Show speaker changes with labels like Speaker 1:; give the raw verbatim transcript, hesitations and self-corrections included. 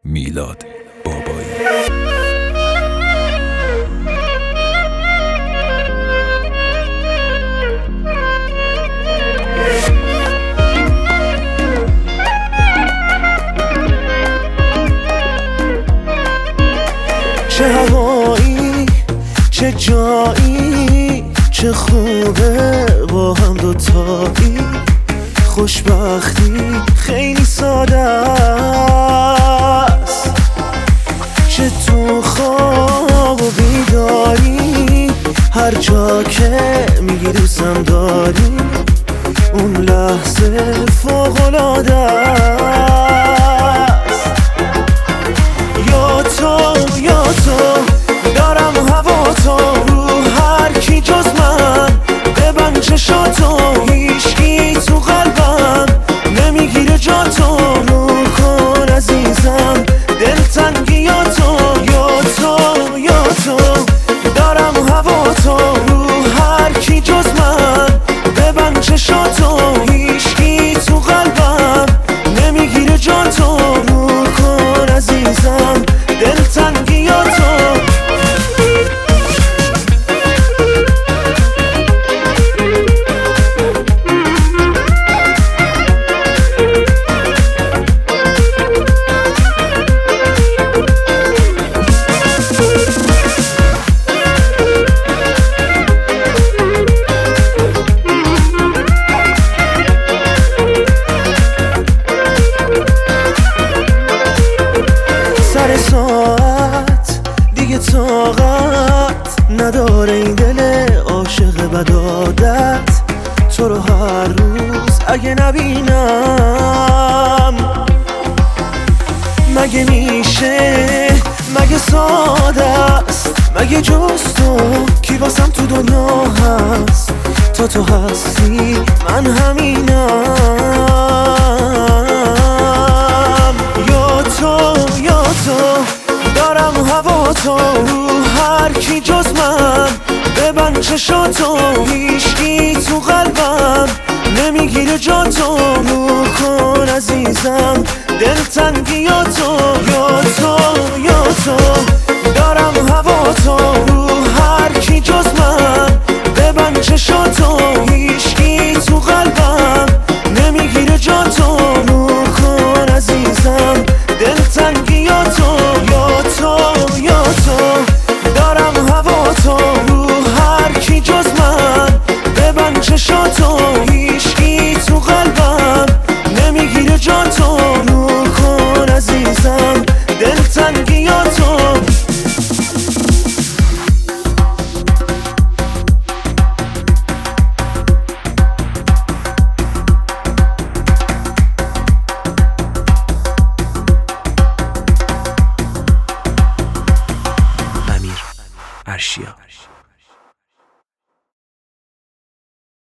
Speaker 1: میلاد بابایی.
Speaker 2: چه هوایی، چه جایی، چه خوبه با هم دوتایی. خوشبختی خیلی ساده است، چه تو خواب و بیداری، هر جا که میگی دوستم داری، اون لحظه فوق‌العاده است. یا تو یا تو دارم هوا تو، رو هر کی جز من ببند چشاتو، هیچکی تو قلبم نمیگیره جا تو. نور کن عزیزم دلتنگیاتو، یا تو یا تو دارم هوا تو، رو هر کی جز من ببند چشاتو، هیچکی تو قلبم نمیگیره جا تو. نور کن عزیزم دلتنگیاتو. سر ساعت دیگه طاقت نداره این دل عاشق بد عادت، تو رو هر روز اگه نبینم مگه میشه، مگه ساده است، مگه جز تو کی واسم تو دنیا هست. تا تو هستی من همینم. یا تو یا تو دارم هوا تو، رو هر کی جز من ببند چشاتو، هیچکی تو قلبم نمیگیره جا تو. نور کن عزیزم دلتنگیاتو، یا تو یا تو دارم هوا تو، رو هر کی جز من ببند چشاتو، هیچکی تو قلبم نمیگیره جا تو. نور کن عزیزم دلتنگیاتو، یا تو یا تو دارم هوا تو، رو هر کی جز من ببند چشاتو، هیچکی تو قلبم نمیگیره جا تو. نور کن عزیزم دلتنگیاتو.
Speaker 3: امیر ارشیا.